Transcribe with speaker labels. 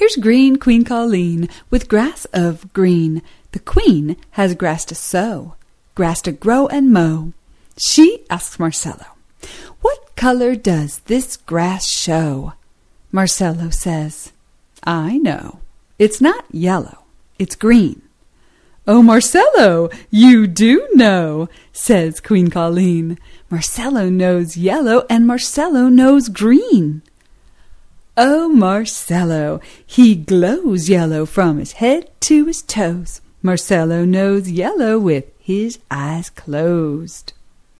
Speaker 1: Here's green Queen Colleen with grass of green. The queen has grass to sow, grass to grow and mow. She asks Marcello, "What color does this grass show?" Marcello says, "I know. It's not yellow, it's green." "Oh, Marcello, you do know," says Queen Colleen. "Marcello knows yellow and Marcello knows green." "Oh, Marcello, he glows yellow from his head to his toes. Marcello knows yellow with his eyes closed."